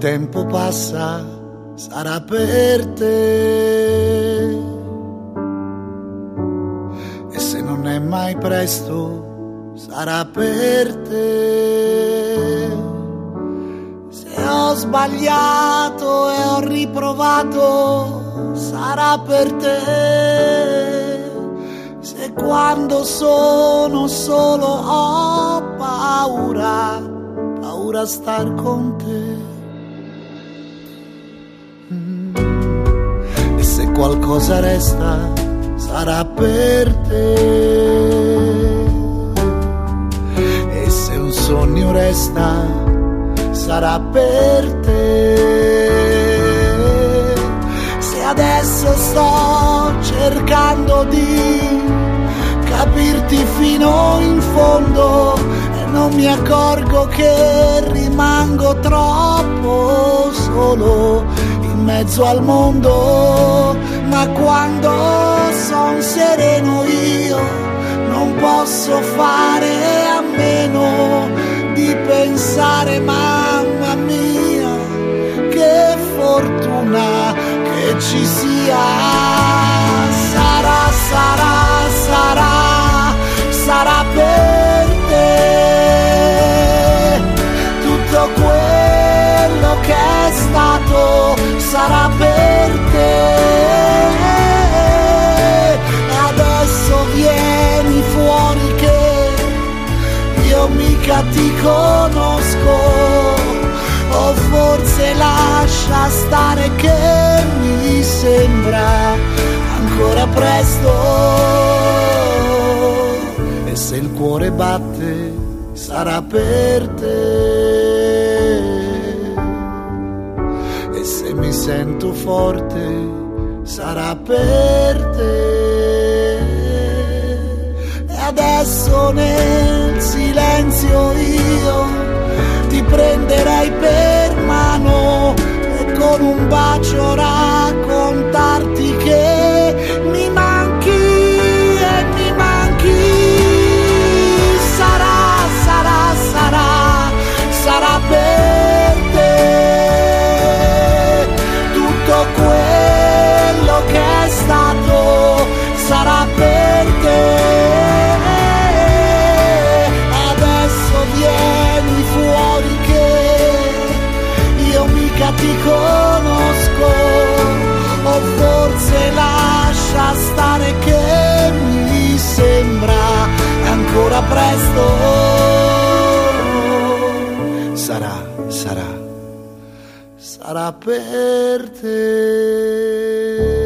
tempo passa sarà per te, e se non è mai presto sarà per te. Se ho sbagliato e ho riprovato sarà per te, se quando sono solo ho paura a star con te. E se qualcosa resta sarà per te, e se un sogno resta sarà per te. Se adesso sto cercando di capirti fino in fondo e non mi accorgo che rimango troppo solo in mezzo al mondo, ma quando son sereno io non posso fare a meno di pensare, mamma mia, che fortuna che ci sia. Sarà, sarà, sarà, sarà per te tutto quello che è stato, sarà per te. E adesso vieni fuori che io mica ti conosco, o forse lascia stare che mi sembra ancora presto. E se il cuore batte sarà per te, e se mi sento forte sarà per te. E adesso nel silenzio io ti prenderei per mano e con un bacio raccontarti che mi manchi e mi manchi. Sarà, sarà, sarà, sarà per te tutto quello che è stato, sarà per te. Ti conosco, o forse lascia stare che mi sembra ancora presto. Sarà, sarà, sarà per te.